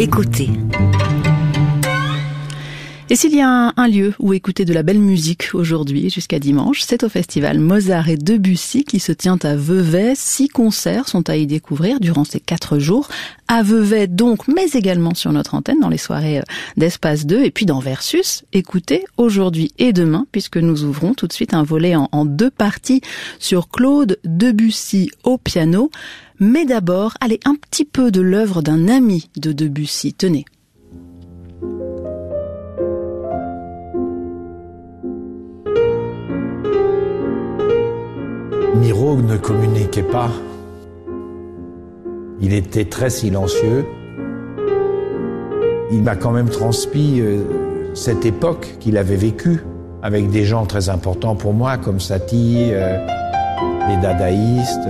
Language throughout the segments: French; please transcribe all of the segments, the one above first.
écouter. Et s'il y a un lieu où écouter de la belle musique aujourd'hui jusqu'à dimanche, c'est au festival Mozart et Debussy qui se tient à Vevey. 6 concerts sont à y découvrir durant ces 4 jours. À Vevey donc, mais également sur notre antenne dans les soirées d'Espace 2 et puis dans Versus. Écoutez aujourd'hui et demain puisque nous ouvrons tout de suite un volet en 2 parties sur Claude Debussy au piano. Mais d'abord, allez, un petit peu de l'œuvre d'un ami de Debussy. Tenez. Miro ne communiquait pas. Il était très silencieux. Il m'a quand même transmis cette époque qu'il avait vécue avec des gens très importants pour moi, comme Satie, les dadaïstes.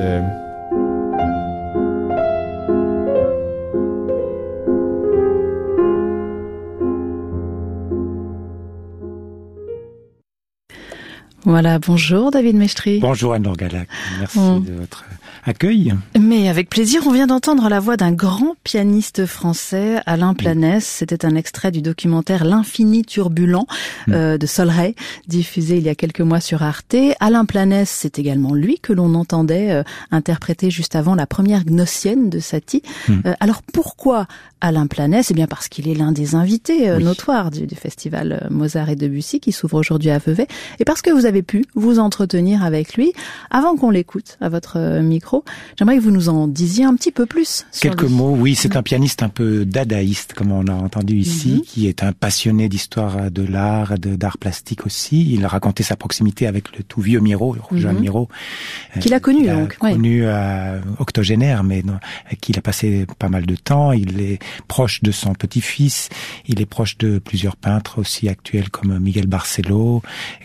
Voilà, bonjour David Mestri. Bonjour Anne-Laure Galac, merci de votre accueil. Mais avec plaisir, on vient d'entendre la voix d'un grand pianiste français, Alain Planès. C'était un extrait du documentaire L'Infini Turbulent de Solray, diffusé il y a quelques mois sur Arte. Alain Planès, c'est également lui que l'on entendait interpréter juste avant la première Gnossienne de Satie. Alors pourquoi Alain Planès? Eh bien parce qu'il est l'un des invités notoires du festival Mozart et Debussy qui s'ouvre aujourd'hui à Vevey. Et parce que vous avez pu vous entretenir avec lui. Avant qu'on l'écoute à votre micro, j'aimerais que vous nous en disiez un petit peu plus. Quelques mots, oui, c'est un pianiste un peu dadaïste, comme on a entendu ici, qui est un passionné d'histoire de l'art, d'art plastique aussi. Il a raconté sa proximité avec le tout vieux Miro, le jeune Miro. Qu'il a connu, donc. Connu octogénaire, mais qu'il a passé pas mal de temps. Il est proche de son petit-fils. Il est proche de plusieurs peintres aussi actuels comme Miguel Barcelo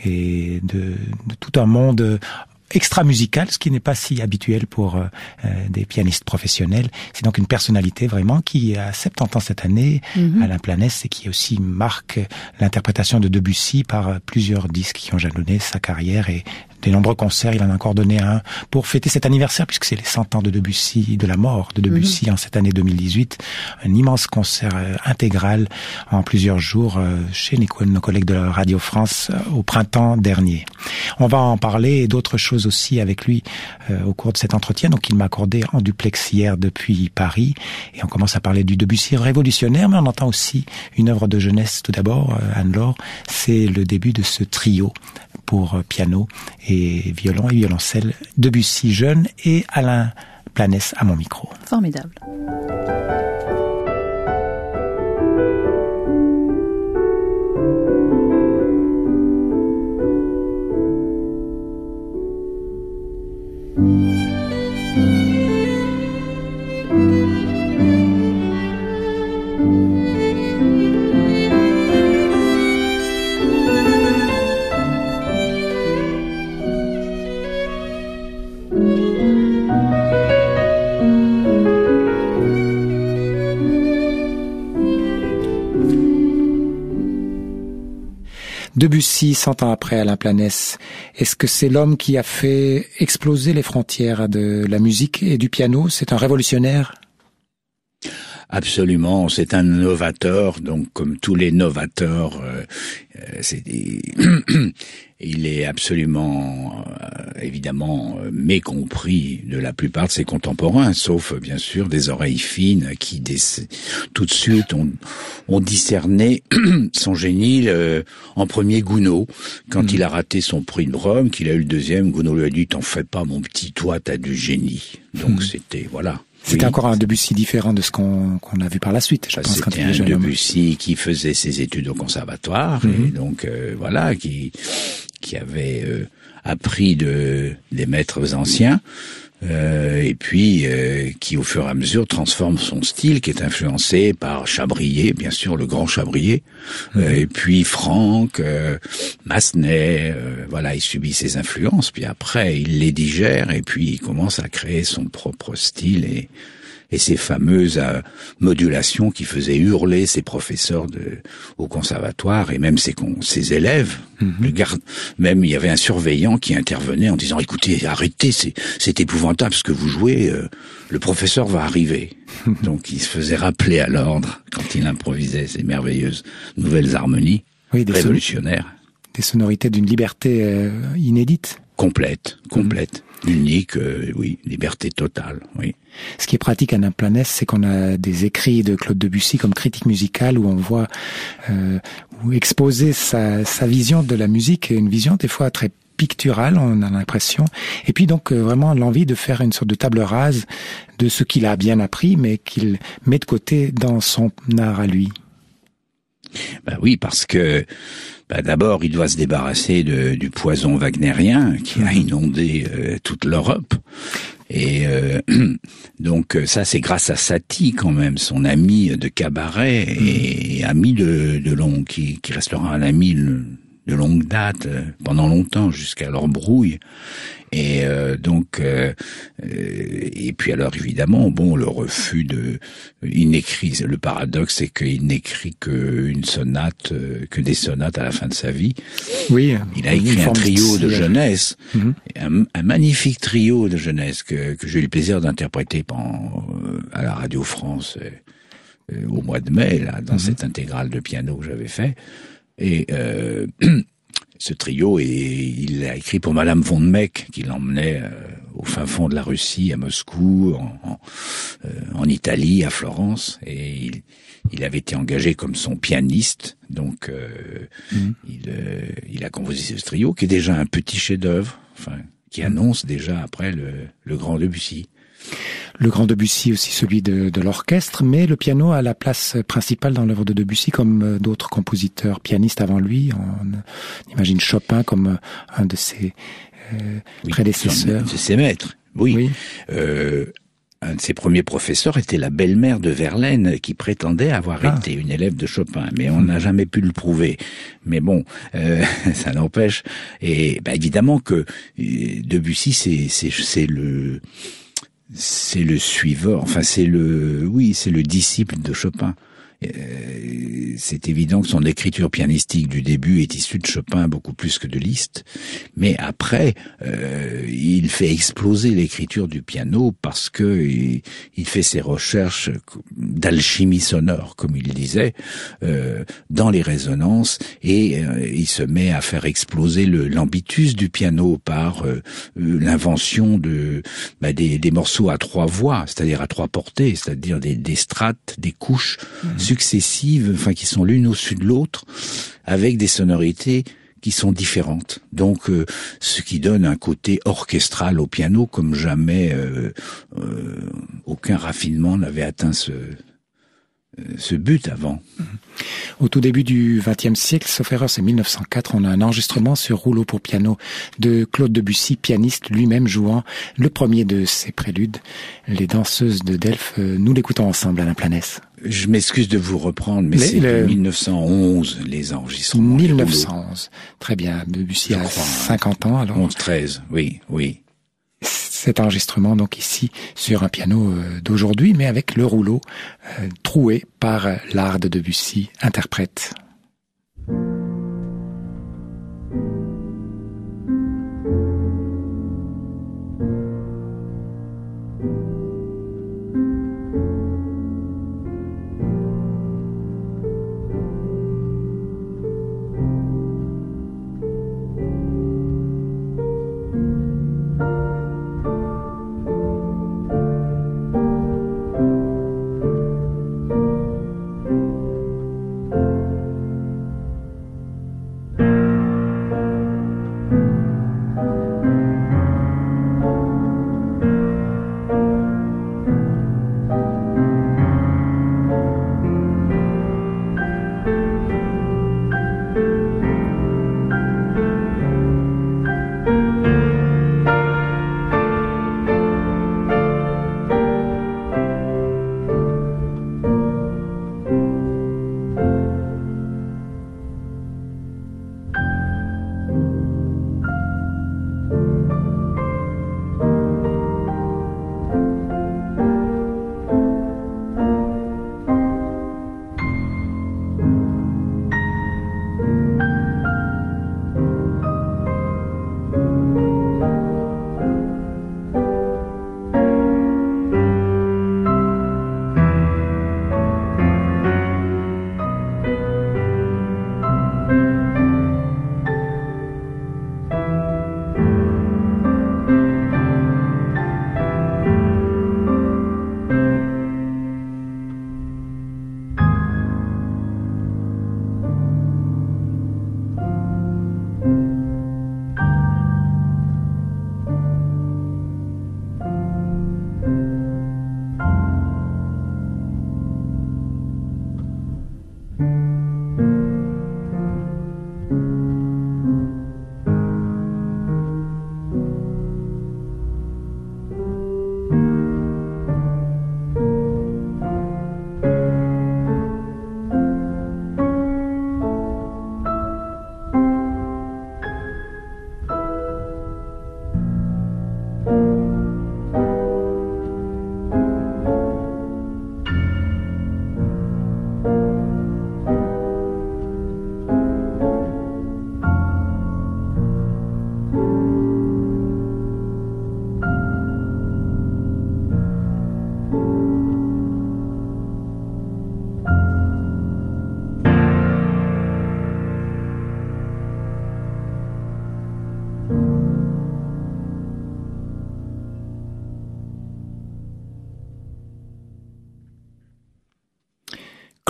et de tout un monde extra-musical, ce qui n'est pas si habituel pour des pianistes professionnels. C'est donc une personnalité vraiment qui a 70 ans cette année, Alain Planès, et qui aussi marque l'interprétation de Debussy par plusieurs disques qui ont jalonné sa carrière et des nombreux concerts. Il en a encore donné un pour fêter cet anniversaire, puisque c'est les 100 ans de Debussy, de la mort de Debussy en cette année 2018. Un immense concert intégral en plusieurs jours chez nos collègues de Radio France au printemps dernier. On va en parler et d'autres choses aussi avec lui au cours de cet entretien. Donc il m'a accordé en duplex hier depuis Paris et on commence à parler du Debussy révolutionnaire, mais on entend aussi une œuvre de jeunesse tout d'abord, Anne-Laure. C'est le début de ce trio pour piano et violon et violoncelle, Debussy jeune et Alain Planès à mon micro. Formidable. Debussy, 100 ans après Alain Planès, est-ce que c'est l'homme qui a fait exploser les frontières de la musique et du piano? C'est un révolutionnaire? Absolument, c'est un novateur, donc comme tous les novateurs, il est absolument, évidemment, mécompris de la plupart de ses contemporains, sauf bien sûr des oreilles fines qui tout de suite ont discerné son génie. En premier, Gounod, quand il a raté son prix de Rome, qu'il a eu le deuxième, Gounod lui a dit « T'en fais pas, mon petit, toi, t'as du génie ». Donc c'était, voilà. C'était encore un Debussy différent de ce qu'on a vu par la suite, je pense. C'était un Debussy qui faisait ses études au conservatoire, et donc voilà, qui avait appris des maîtres anciens, et puis qui au fur et à mesure transforme son style, qui est influencé par Chabrier, bien sûr, le grand Chabrier, et puis Franck, Massenet, voilà, il subit ses influences, puis après il les digère, et puis il commence à créer son propre style, et ces fameuses modulations qui faisaient hurler ses professeurs au conservatoire et même ses élèves. Même il y avait un surveillant qui intervenait en disant écoutez, arrêtez, c'est épouvantable ce que vous jouez, le professeur va arriver. Donc il se faisait rappeler à l'ordre quand il improvisait ces merveilleuses nouvelles harmonies révolutionnaires. Des sonorités d'une liberté inédite. Complète, unique, oui, liberté totale, oui. Ce qui est pratique à Naplanès, c'est qu'on a des écrits de Claude Debussy comme critique musicale où on voit où exposer sa vision de la musique, une vision des fois très picturale, on a l'impression, et puis donc vraiment l'envie de faire une sorte de table rase de ce qu'il a bien appris, mais qu'il met de côté dans son art à lui. Ben oui, parce que d'abord, il doit se débarrasser du poison wagnérien qui a inondé toute l'Europe. Et donc ça, c'est grâce à Satie quand même, son ami de cabaret et ami de longue, qui restera un ami de longue date pendant longtemps jusqu'à leur brouille. Et et puis alors évidemment, le refus il n'écrit, le paradoxe c'est qu'il n'écrit que des sonates à la fin de sa vie. Oui. Il a écrit un trio de jeunesse, un magnifique trio de jeunesse que j'ai eu le plaisir d'interpréter à la Radio France au mois de mai, là, dans cette intégrale de piano que j'avais fait. Et ce trio, il l'a écrit pour Madame von Meck, qui l'emmenait au fin fond de la Russie, à Moscou, en Italie, à Florence, et il avait été engagé comme son pianiste, donc il a composé ce trio, qui est déjà un petit chef-d'œuvre, qui annonce déjà après le grand Debussy. Le grand Debussy aussi, celui de l'orchestre, mais le piano a la place principale dans l'œuvre de Debussy, comme d'autres compositeurs pianistes avant lui. On imagine Chopin comme un de ses prédécesseurs. De ses maîtres, oui. Un de ses premiers professeurs était la belle-mère de Verlaine, qui prétendait avoir été une élève de Chopin, mais on n'a jamais pu le prouver. Mais bon, ça n'empêche. Et évidemment que Debussy, c'est le suiveur, c'est le disciple de Chopin. C'est évident que son écriture pianistique du début est issue de Chopin beaucoup plus que de Liszt, mais après il fait exploser l'écriture du piano parce que il fait ses recherches d'alchimie sonore, comme il disait, dans les résonances, et il se met à faire exploser l'ambitus du piano par l'invention des morceaux à trois voix, c'est-à-dire à trois portées, c'est-à-dire des strates, des couches successives, qui sont l'une au-dessus de l'autre, avec des sonorités qui sont différentes. Donc, ce qui donne un côté orchestral au piano comme jamais aucun raffinement n'avait atteint ce but avant. Au tout début du XXe siècle, sauf erreur, c'est 1904, on a un enregistrement sur rouleau pour piano de Claude Debussy, pianiste, lui-même jouant le premier de ses préludes, Les danseuses de Delphes. Nous l'écoutons ensemble, Alain Planès. Je m'excuse de vous reprendre, mais c'est 1911, les enregistrements. 1911. Très bien. Debussy a 50 ans, alors. 11-13, oui. Cet enregistrement, donc ici, sur un piano d'aujourd'hui, mais avec le rouleau troué par l'art de Debussy, interprète.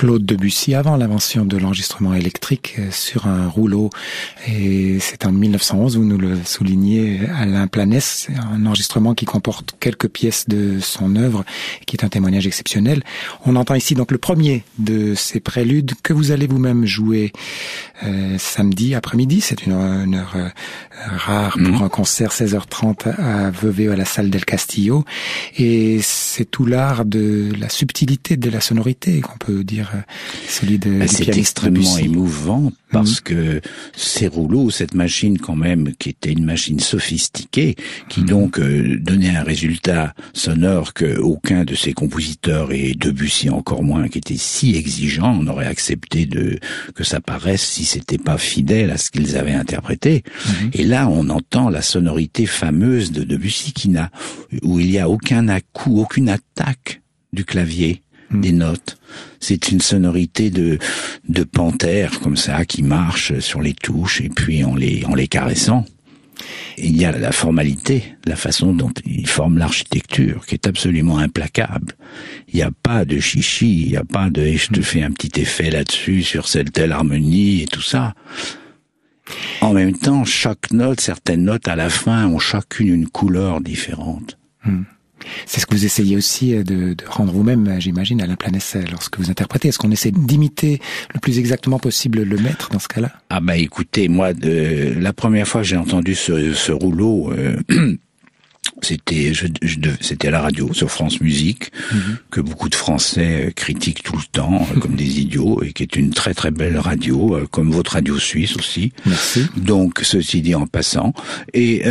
Claude Debussy avant l'invention de l'enregistrement électrique sur un rouleau. Et c'est en 1911, vous nous le soulignez, Alain Planès, un enregistrement qui comporte quelques pièces de son œuvre, qui est un témoignage exceptionnel. On entend ici donc le premier de ces préludes que vous allez vous-même jouer samedi après-midi. C'est une heure rare pour un concert, 16h30 à Vevey, à la salle del Castillo. Et c'est tout l'art de la subtilité de la sonorité, qu'on peut dire, celui de c'est extrêmement émouvant parce que ces rouleaux, cette machine quand même, qui était une machine sophistiquée, qui donc donnait un résultat sonore que aucun de ces compositeurs, et Debussy encore moins, qui était si exigeant, n'aurait accepté que ça paraisse si c'était pas fidèle à ce qu'ils avaient interprété. Et là, on entend la sonorité fameuse de Debussy où il y a aucun à-coup, aucune attaque du clavier, des notes. C'est une sonorité de panthère comme ça qui marche sur les touches et puis en les caressant. Et il y a la formalité, la façon dont il forme l'architecture qui est absolument implacable. Il n'y a pas de chichi, il n'y a pas de je te fais un petit effet là-dessus sur telle harmonie et tout ça. En même temps, certaines notes à la fin ont chacune une couleur différente. C'est ce que vous essayez aussi de rendre vous-même, j'imagine, Alain Planès, lorsque vous interprétez. Est-ce qu'on essaie d'imiter le plus exactement possible le maître dans ce cas-là? Ah bah écoutez, moi, la première fois que j'ai entendu ce rouleau, c'était à la radio sur France Musique, que beaucoup de Français critiquent tout le temps comme des idiots, et qui est une très très belle radio, comme votre radio suisse aussi. Merci. Donc ceci dit en passant, et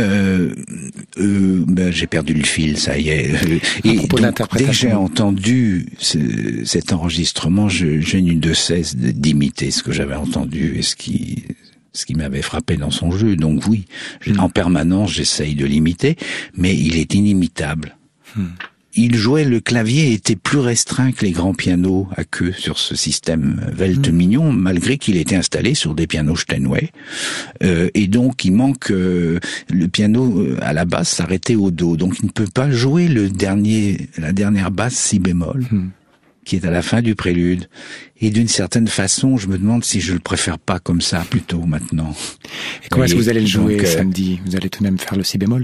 j'ai perdu le fil, ça y est. Et donc, dès que j'ai entendu cet enregistrement, je n'eus de cesse d'imiter ce que j'avais entendu et ce qui m'avait frappé dans son jeu. Donc oui, en permanence, j'essaye de l'imiter, mais il est inimitable. Il jouait, le clavier était plus restreint que les grands pianos à queue sur ce système Welt-Mignon, malgré qu'il était installé sur des pianos Steinway. Et donc, il manque, le piano, à la basse, s'arrêtait au do. Donc, il ne peut pas jouer la dernière basse si bémol. Qui est à la fin du prélude. Et d'une certaine façon, je me demande si je le préfère pas comme ça, plutôt, maintenant. Et comment est-ce que vous allez le jouer samedi? Vous allez tout de même faire le si bémol?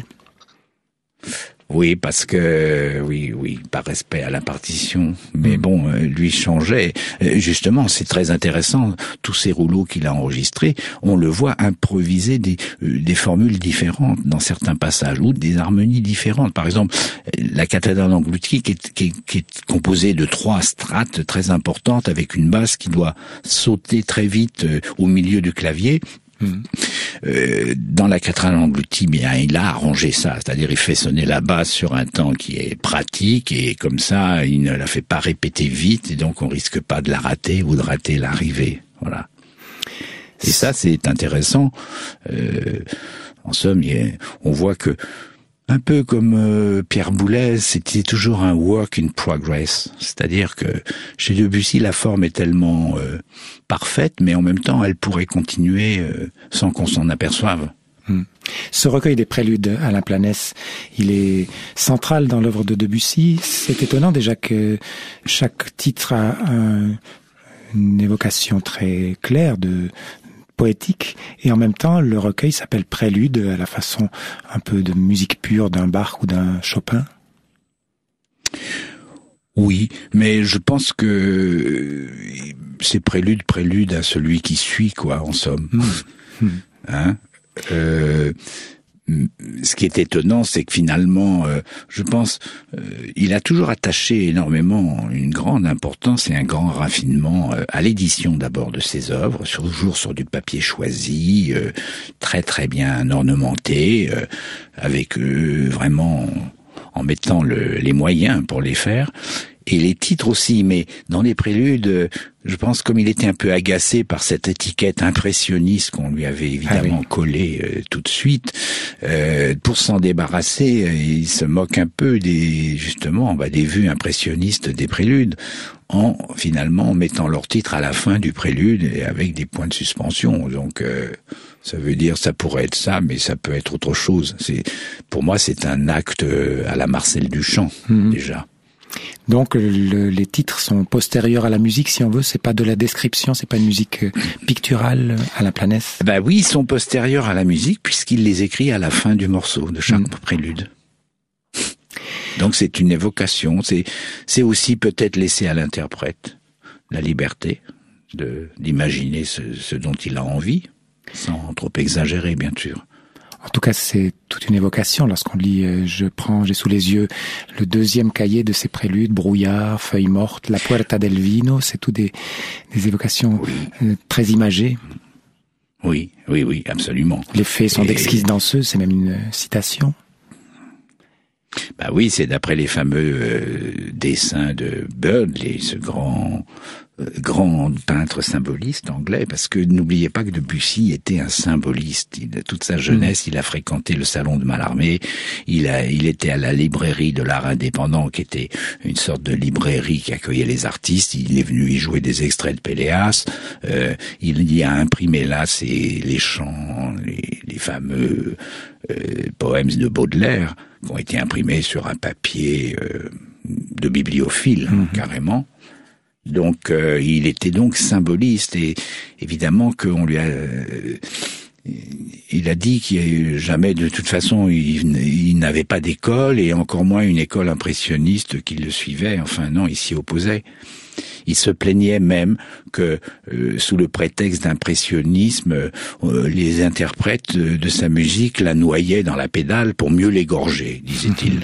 Oui, parce que, oui, par respect à la partition. Mais bon, lui changeait. Justement, c'est très intéressant. Tous ces rouleaux qu'il a enregistrés, on le voit improviser des formules différentes dans certains passages, ou des harmonies différentes. Par exemple, la cathédrale engloutie, qui est composée de 3 strates très importantes, avec une basse qui doit sauter très vite au milieu du clavier. Dans la cathédrale engloutie, bien, il a arrangé ça, c'est-à-dire il fait sonner la basse sur un temps qui est pratique, et comme ça, il ne la fait pas répéter vite, et donc on risque pas de la rater ou de rater l'arrivée. Voilà. Et ça, c'est intéressant. En somme, on voit que, un peu comme Pierre Boulez, c'était toujours un work in progress. C'est-à-dire que chez Debussy, la forme est tellement parfaite, mais en même temps, elle pourrait continuer sans qu'on s'en aperçoive. Ce recueil des préludes, Alain Planès, il est central dans l'œuvre de Debussy. C'est étonnant déjà que chaque titre a une évocation très claire poétique, et en même temps le recueil s'appelle Prélude, à la façon un peu de musique pure d'un Bach ou d'un Chopin. Oui, mais je pense que c'est prélude à celui qui suit, quoi, en somme. Hein? Ce qui est étonnant, c'est que finalement, je pense, il a toujours attaché énormément, une grande importance et un grand raffinement à l'édition d'abord de ses œuvres, toujours sur du papier choisi, très très bien ornementé, avec vraiment en mettant les moyens pour les faire. Et les titres aussi, mais dans les préludes, je pense, comme il était un peu agacé par cette étiquette impressionniste qu'on lui avait évidemment collée tout de suite, pour s'en débarrasser, il se moque un peu des vues impressionnistes des préludes, en finalement mettant leur titre à la fin du prélude et avec des points de suspension. Donc ça veut dire, ça pourrait être ça, mais ça peut être autre chose. Pour moi, c'est un acte à la Marcel Duchamp, déjà. Donc les titres sont postérieurs à la musique, si on veut. C'est pas de la description, c'est pas une musique picturale, Alain Planès. Ben oui, ils sont postérieurs à la musique puisqu'il les écrit à la fin du morceau, de chaque prélude. Donc c'est une évocation. C'est aussi peut-être laisser à l'interprète la liberté d'imaginer ce dont il a envie, sans trop exagérer, bien sûr. En tout cas, c'est toute une évocation. Lorsqu'on lit, j'ai sous les yeux le deuxième cahier de ces préludes, brouillard, feuilles mortes, la puerta del vino, c'est tout des évocations très imagées. Oui, absolument. Les faits sont d'exquises danseuses, c'est même une citation. Bah oui, c'est d'après les fameux dessins de Bird, ce grand peintre symboliste anglais, parce que n'oubliez pas que Debussy était un symboliste. Toute sa jeunesse, il a fréquenté le salon de Mallarmé, il était à la librairie de l'art indépendant, qui était une sorte de librairie qui accueillait les artistes. Il est venu y jouer des extraits de Péléas, il y a imprimé là les chants, les fameux poèmes de Baudelaire, qui ont été imprimés sur un papier de bibliophile, carrément. Donc, il était donc symboliste, et évidemment qu'on lui a, il a dit qu'il jamais, de toute façon, il n'avait pas d'école, et encore moins une école impressionniste qui le suivait. Enfin non, il s'y opposait. Il se plaignait même que, sous le prétexte d'impressionnisme, les interprètes de sa musique la noyaient dans la pédale pour mieux l'égorger, disait-il.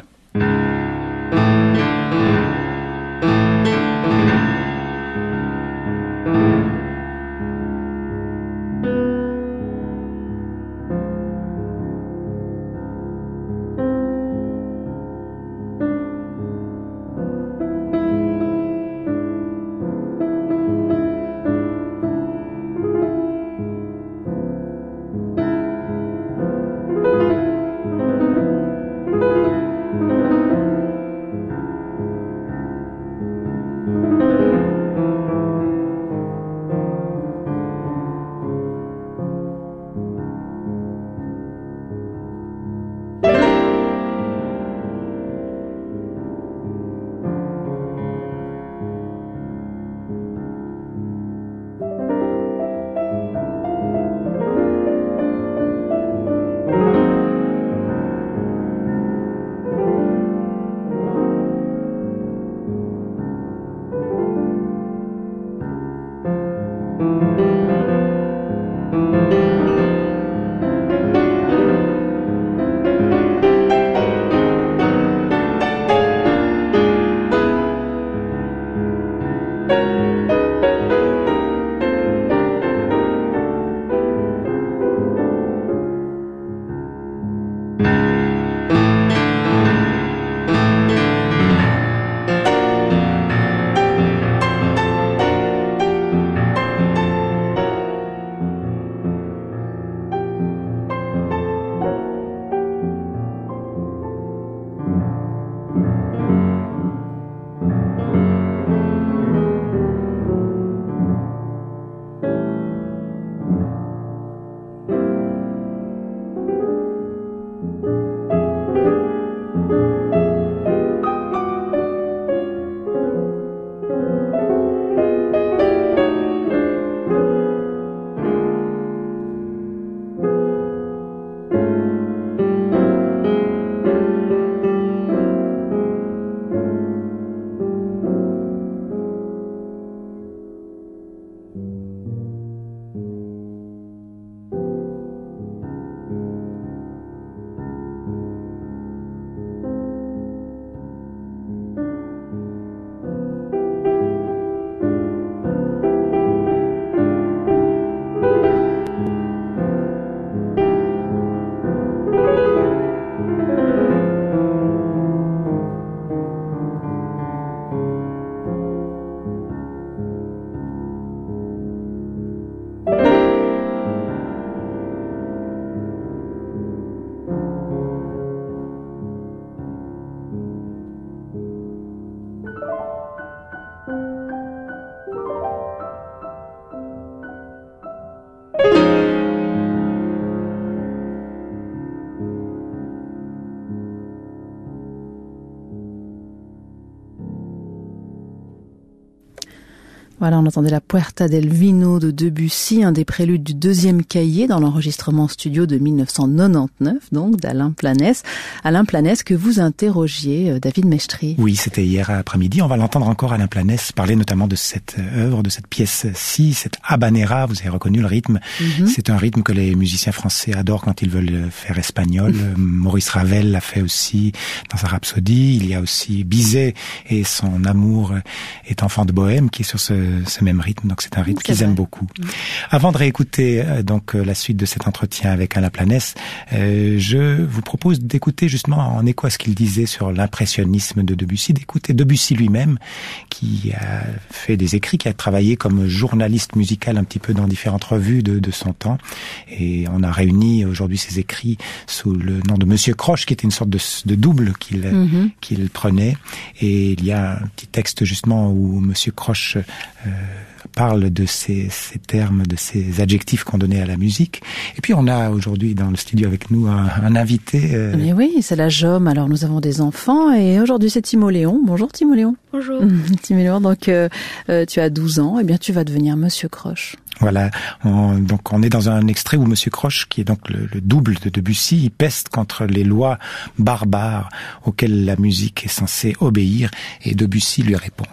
Voilà, on entendait la Puerta del Vino de Debussy, un des préludes du deuxième cahier dans l'enregistrement studio de 1999, donc d'Alain Planès. Alain Planès, que vous interrogiez, David Mestri. Oui, c'était hier après-midi. On va l'entendre encore, Alain Planès, parler notamment de cette œuvre, de cette pièce-ci, cette habanera. Vous avez reconnu le rythme. C'est un rythme que les musiciens français adorent quand ils veulent faire espagnol. Maurice Ravel l'a fait aussi dans sa Rhapsodie. Il y a aussi Bizet et son Amour est enfant de Bohème qui est sur ce même rythme, donc c'est un rythme qu'ils aiment beaucoup. Avant de réécouter donc la suite de cet entretien avec Alain Planès, je vous propose d'écouter justement en écho à ce qu'il disait sur l'impressionnisme de Debussy, d'écouter Debussy lui-même, qui a fait des écrits, qui a travaillé comme journaliste musical un petit peu dans différentes revues de son temps, et on a réuni aujourd'hui ses écrits sous le nom de Monsieur Croche, qui était une sorte de double qu'il prenait, et il y a un petit texte justement où Monsieur Croche parle de ces termes, de ces adjectifs qu'on donnait à la musique. Et puis on a aujourd'hui dans le studio avec nous un invité. Mais oui, c'est la JOM. Alors nous avons des enfants et aujourd'hui c'est Timoléon. Bonjour Timoléon. Bonjour. Timoléon, donc tu as 12 ans, et bien tu vas devenir Monsieur Croche. Voilà, donc on est dans un extrait où Monsieur Croche, qui est donc le double de Debussy, il peste contre les lois barbares auxquelles la musique est censée obéir, et Debussy lui répond.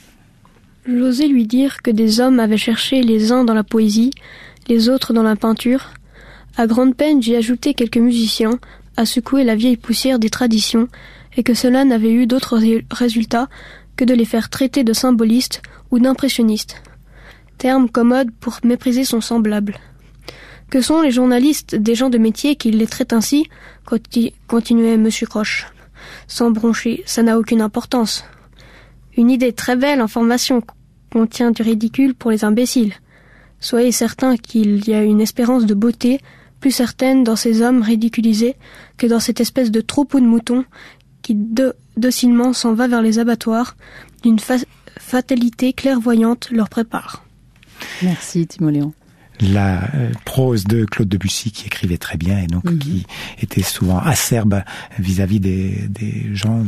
J'osais lui dire que des hommes avaient cherché les uns dans la poésie, les autres dans la peinture. À grande peine, j'ai ajouté quelques musiciens à secouer la vieille poussière des traditions, et que cela n'avait eu d'autre résultat que de les faire traiter de symbolistes ou d'impressionnistes. Terme commode pour mépriser son semblable. Que sont les journalistes des gens de métier qui les traitent ainsi, continuait Monsieur Croche. Sans broncher, ça n'a aucune importance. Une idée très belle en formation contient du ridicule pour les imbéciles. Soyez certains qu'il y a une espérance de beauté plus certaine dans ces hommes ridiculisés que dans cette espèce de troupeau de moutons qui docilement s'en va vers les abattoirs d'une fatalité clairvoyante leur prépare. Merci Timoléon. La prose de Claude Debussy, qui écrivait très bien et donc qui était souvent acerbe vis-à-vis des gens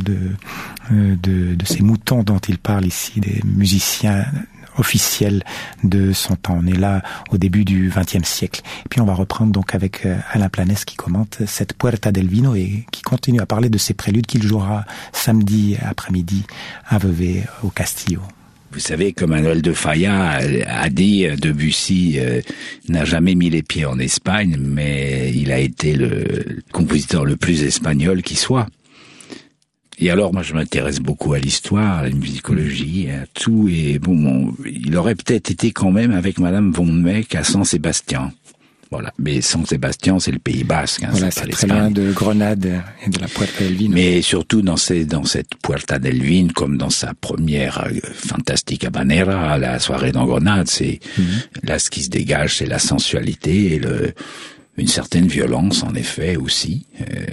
de ces moutons dont il parle ici, des musiciens officiels de son temps. On est là au début du XXe siècle. Et puis on va reprendre donc avec Alain Planès qui commente cette Puerta del Vino et qui continue à parler de ces préludes qu'il jouera samedi après-midi à Vevey au Castillo. Vous savez, comme Manuel de Falla a dit, Debussy n'a jamais mis les pieds en Espagne, mais il a été le compositeur le plus espagnol qui soit. Et alors, moi, je m'intéresse beaucoup à l'histoire, à la musicologie, à tout, et bon, il aurait peut-être été quand même avec Madame von Meck à San Sébastien. Voilà. Mais San Sébastien, c'est le Pays Basque. Hein, voilà, c'est très loin de Grenade et de la Puerta del Vino. Mais surtout dans cette Puerta del Vino, comme dans sa première fantastique habanera, la soirée dans Grenade, c'est là ce qui se dégage, c'est la sensualité et une certaine violence, en effet, aussi.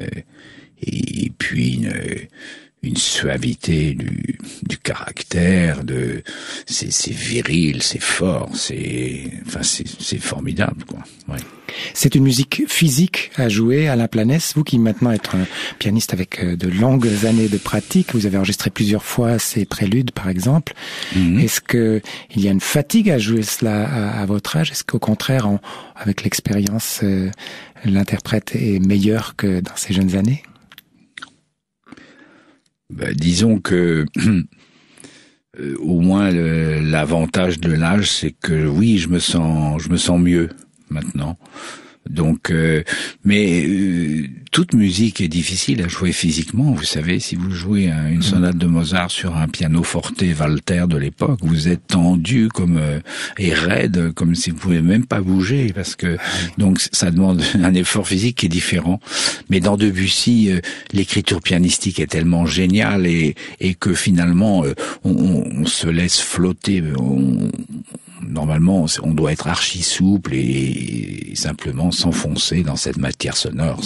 Et puis une suavité du caractère, c'est viril, c'est fort, c'est formidable, quoi. Ouais. C'est une musique physique à jouer, Alain Planès. Vous qui maintenant êtes un pianiste avec de longues années de pratique, vous avez enregistré plusieurs fois ces préludes, par exemple. Est-ce que il y a une fatigue à jouer cela à votre âge? Est-ce qu'au contraire, avec l'expérience, l'interprète est meilleur que dans ses jeunes années? Disons que au moins l'avantage de l'âge, c'est que oui, je me sens mieux maintenant. Donc, mais toute musique est difficile à jouer physiquement. Vous savez, si vous jouez une sonate de Mozart sur un piano forte Walter de l'époque, vous êtes tendu et raide, comme si vous pouvez même pas bouger, parce que donc ça demande un effort physique qui est différent. Mais dans Debussy, l'écriture pianistique est tellement géniale et que finalement on se laisse flotter. Normalement, on doit être archi souple et simplement s'enfoncer dans cette matière sonore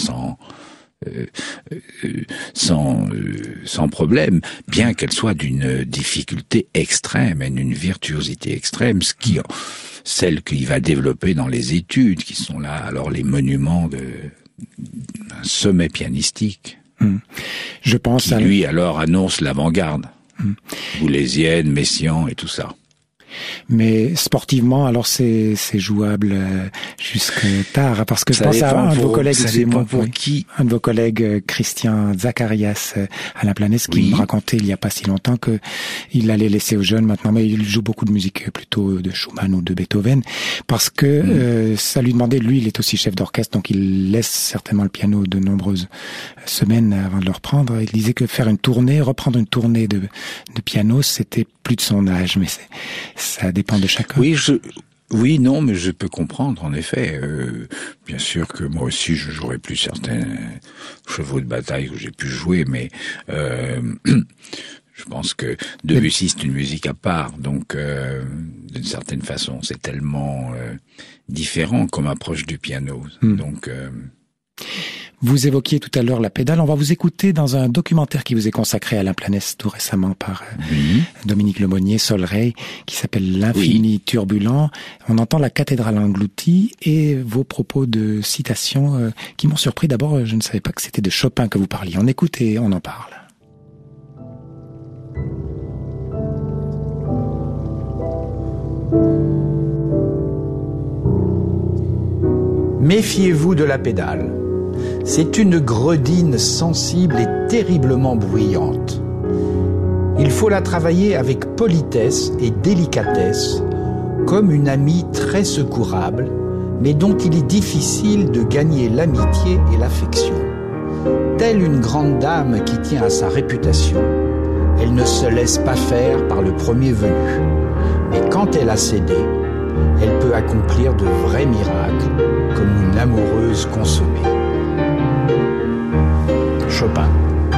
sans problème, bien qu'elle soit d'une difficulté extrême et d'une virtuosité extrême, celle qu'il va développer dans les études, qui sont là, alors les monuments d'un sommet pianistique. Je pense qui, lui, alors annonce l'avant-garde, boulésienne, Messiaen et tout ça. Mais sportivement, alors c'est jouable jusque tard, parce que je pense à un de vos collègues, un de vos collègues, Christian Zacharias Alain Planès, qui me racontait il y a pas si longtemps que il allait laisser aux jeunes maintenant, mais il joue beaucoup de musique plutôt de Schumann ou de Beethoven, parce que ça lui demandait, lui il est aussi chef d'orchestre, donc il laisse certainement le piano de nombreuses semaines avant de le reprendre. Il disait que reprendre une tournée de piano, c'était plus de son âge, mais ça dépend de chacun. Oui, non, mais je peux comprendre, en effet. Bien sûr que moi aussi, je jouerai plus certains chevaux de bataille que j'ai pu jouer, mais je pense que Debussy, c'est une musique à part. Donc, d'une certaine façon, c'est tellement différent comme approche du piano. Donc... Vous évoquiez tout à l'heure la pédale. On va vous écouter dans un documentaire qui vous est consacré à Alain Planès tout récemment par Dominique Lemonnier, Solrey, qui s'appelle L'Infini turbulent. On entend la cathédrale engloutie et vos propos de citation qui m'ont surpris. D'abord, je ne savais pas que c'était de Chopin que vous parliez. On écoute et on en parle. Méfiez-vous de la pédale. C'est une gredine sensible et terriblement bruyante. Il faut la travailler avec politesse et délicatesse, comme une amie très secourable, mais dont il est difficile de gagner l'amitié et l'affection. Telle une grande dame qui tient à sa réputation, elle ne se laisse pas faire par le premier venu. Mais quand elle a cédé, elle peut accomplir de vrais miracles, comme une amoureuse consommée. Chopin.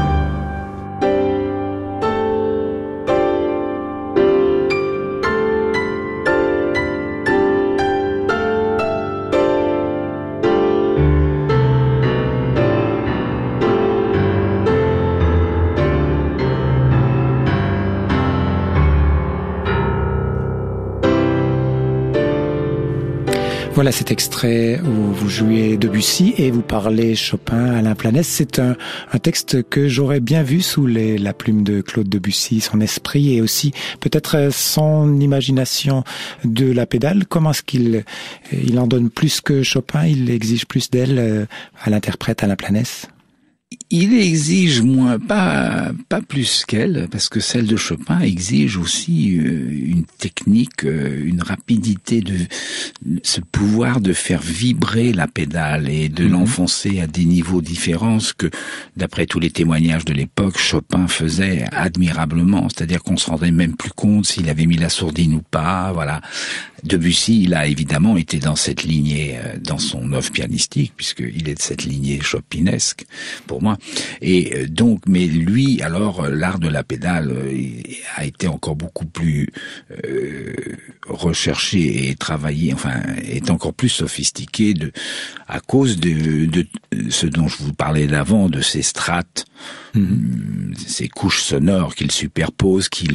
Voilà cet extrait où vous jouez Debussy et vous parlez Chopin, Alain Planès. C'est un texte que j'aurais bien vu sous la plume de Claude Debussy, son esprit et aussi peut-être son imagination de la pédale. Comment est-ce qu'il en donne plus que Chopin? Il exige plus d'elle à l'interprète Alain Planès? Il exige moins, pas plus qu'elle, parce que celle de Chopin exige aussi une technique, une rapidité, ce pouvoir de faire vibrer la pédale et de l'enfoncer à des niveaux différents, ce que, d'après tous les témoignages de l'époque, Chopin faisait admirablement. C'est-à-dire qu'on se rendait même plus compte s'il avait mis la sourdine ou pas, voilà. Debussy, il a évidemment été dans cette lignée, dans son œuvre pianistique, puisqu'il est de cette lignée chopinesque, pour moi. Et donc, mais lui, alors, l'art de la pédale a été encore beaucoup plus recherché et travaillé, enfin, est encore plus sophistiqué à cause de ce dont je vous parlais d'avant, de ces strates, ces couches sonores qu'il superpose, qu'il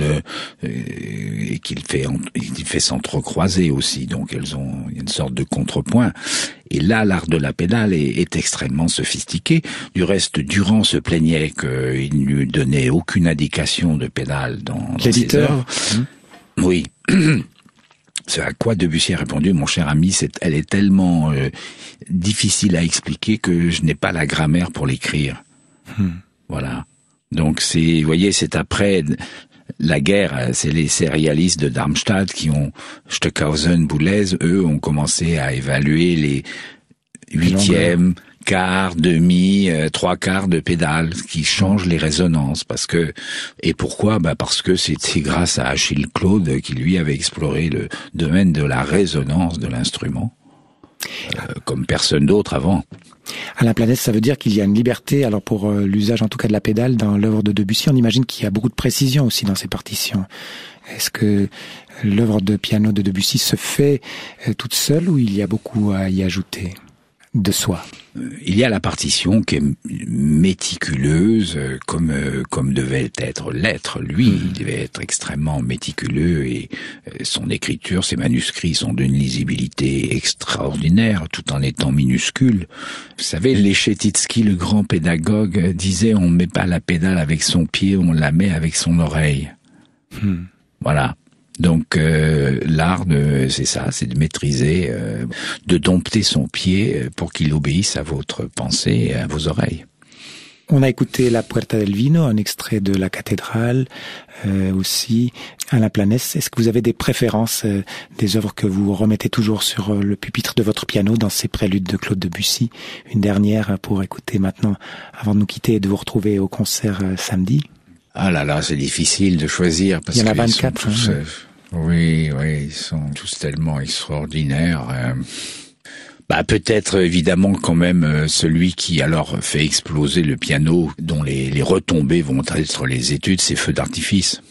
fait s'entrecroiser aussi. Donc, il y a une sorte de contrepoint. Et là, l'art de la pédale est extrêmement sophistiqué. Du reste, Durand se plaignait qu'il ne lui donnait aucune indication de pédale dans ses œuvres. Oui. Ce à quoi Debussy a répondu, mon cher ami, elle est tellement difficile à expliquer que je n'ai pas la grammaire pour l'écrire. Voilà. Donc vous voyez, c'est après la guerre, c'est les céréalistes de Darmstadt qui ont, Stockhausen, Boulez, eux ont commencé à évaluer les huitièmes, quart, demi, trois quarts de pédale qui changent les résonances. Et pourquoi? Parce que c'était grâce à Achille Claude qui lui avait exploré le domaine de la résonance de l'instrument, comme personne d'autre avant. Alain Planès, ça veut dire qu'il y a une liberté, alors pour l'usage en tout cas de la pédale dans l'œuvre de Debussy, on imagine qu'il y a beaucoup de précision aussi dans ses partitions. Est-ce que l'œuvre de piano de Debussy se fait toute seule ou il y a beaucoup à y ajouter de soi? Il y a la partition qui est méticuleuse, comme devait être l'être. Lui, il devait être extrêmement méticuleux et son écriture, ses manuscrits sont d'une lisibilité extraordinaire, tout en étant minuscules. Vous savez, Leschetizky, le grand pédagogue, disait on ne met pas la pédale avec son pied, on la met avec son oreille. Voilà. Donc l'art, c'est ça, c'est de maîtriser, de dompter son pied pour qu'il obéisse à votre pensée et à vos oreilles. On a écouté La Puerta del Vino, un extrait de La Cathédrale, aussi. Alain Planès, est-ce que vous avez des préférences, des œuvres que vous remettez toujours sur le pupitre de votre piano dans ces préludes de Claude Debussy? Une dernière pour écouter maintenant, avant de nous quitter et de vous retrouver au concert samedi. Ah là là, c'est difficile de choisir parce il y en a 24. Tous, oui, ils sont tous tellement extraordinaires. Peut-être évidemment quand même celui qui alors fait exploser le piano, dont les retombées vont être les études, c'est Feux d'artifice.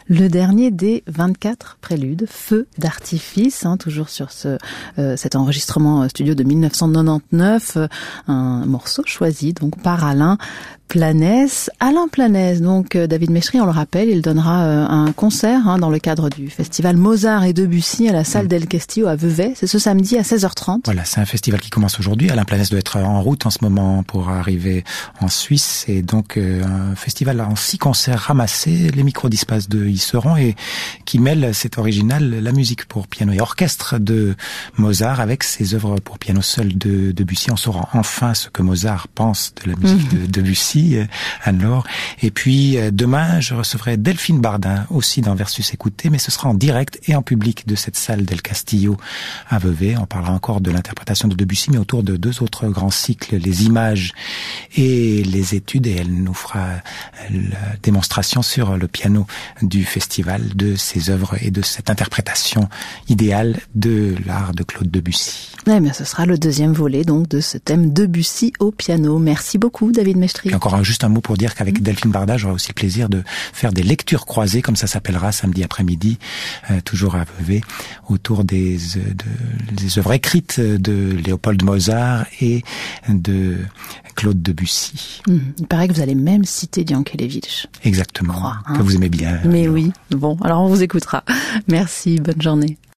Le dernier des 24 préludes, Feux d'artifice, toujours sur cet enregistrement studio de 1999, un morceau choisi donc par Alain Planès. Alain Planès, donc David Meschery, on le rappelle, il donnera un concert dans le cadre du festival Mozart et Debussy à la salle d'El Castillo à Vevey. C'est ce samedi à 16h30. Voilà, c'est un festival qui commence aujourd'hui. Alain Planès doit être en route en ce moment pour arriver en Suisse. Et donc un festival en 6 concerts ramassés. Les microdispas y seront et qui mêle, c'est original, la musique pour piano et orchestre de Mozart avec ses œuvres pour piano seul de Debussy. On saura enfin ce que Mozart pense de la musique de Debussy. Alors, et puis demain, je recevrai Delphine Bardin aussi dans Versus Écouté, mais ce sera en direct et en public de cette salle d'El Castillo à Vevey. On parlera encore de l'interprétation de Debussy, mais autour de 2 autres grands cycles, les images et les études, et elle nous fera la démonstration sur le piano du festival de ses œuvres et de cette interprétation idéale de l'art de Claude Debussy. Eh bien, ce sera le 2e volet donc de ce thème Debussy au piano. Merci beaucoup, David Meschery. Juste un mot pour dire qu'avec Delphine Bardin, j'aurai aussi le plaisir de faire des lectures croisées, comme ça s'appellera, samedi après-midi, toujours à Vevey, autour des œuvres écrites de Léopold Mozart et de Claude Debussy. Il paraît que vous allez même citer Yankelevitch. Exactement, que vous aimez bien. Mais oui, bon, alors on vous écoutera. Merci, bonne journée.